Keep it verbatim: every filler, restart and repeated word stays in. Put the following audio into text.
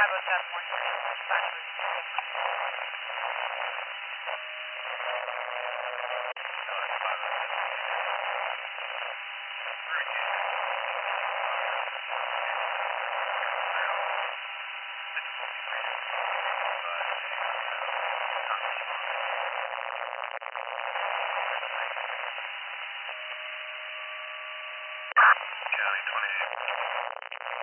oh seven one three, dispatch was County twenty-eight.